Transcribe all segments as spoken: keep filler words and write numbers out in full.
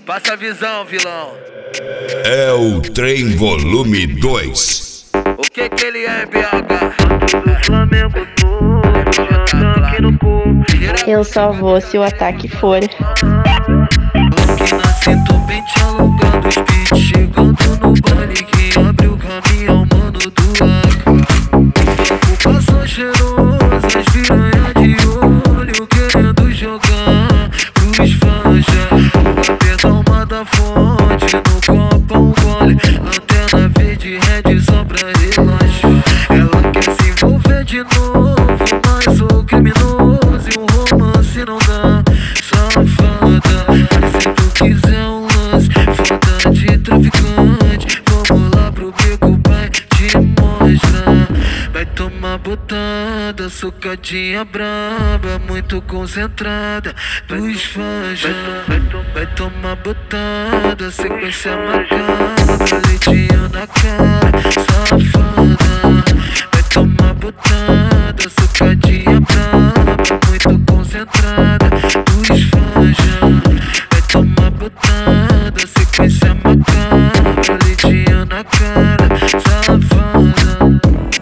Passa a visão, vilão. É o Trem Volume dois. O que que ele é, B H? Do Flamengo novo, já tá aqui no corpo. Eu só vou se o ataque for. Aqui na cinta, pente alongado, speed chegando no baile. Quem abre o caminhão, mano do A K. O passou cheiroso, as piranha de olho, querendo jogar pros fãs já. Bater alma da fonte, no copo um gole. Lanterna verde, red só pra relaxar. Ela quer se envolver de novo, mas sou criminoso e um romance não dá. Safada, mas se tu quiser um lance, foda de traficante, vamos lá pro beco, pai te mostrar. Vai tomar botada, socadinha braba, muito concentrada dos fãs já. Vai, to vai tomar botada, sequência macabra, leitinho na cara, safada. Vai tomar botada, socadinha braba, muito concentrada dos fãs já. Vai tomar botada, sequência macabra, leitinho na cara, safada.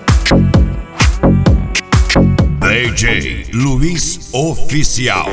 D J Luiz Oficial.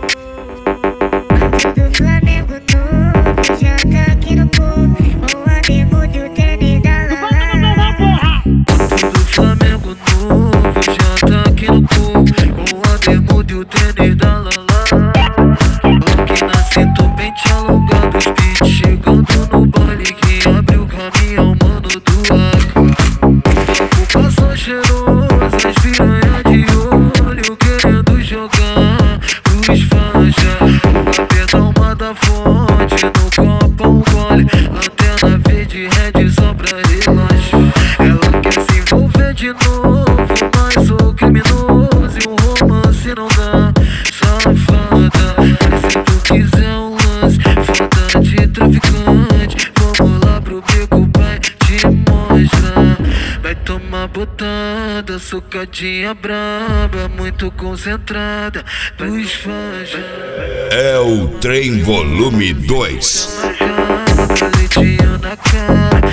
Do Flamengo novo, já tá aqui no corpo. O amigo do tênis da Lala. Do Flamengo novo, já tá aqui no corpo. Com a bermuda e o tênis da Lala. Aqui na cinta, pente alongado, speed chegando no baile. Quem abre o caminhão, mano do A K. O passou cheiroso, as piranha de olho, querendo jogar pros fãs já. Bater alma da fonte, no copo um gole. Lanterna verde, red só pra relaxar. Ela quer se envolver de novo, mas sou criminoso e um romance não dá. Safada, mas se tu quiser um lance, foda de traficante, vamos lá pro beco, pai te mostrar. Vai tomar botada, socadinha braba, muito concentrada dos fãs já. É o Trem Volume dois. Leitinho na cara,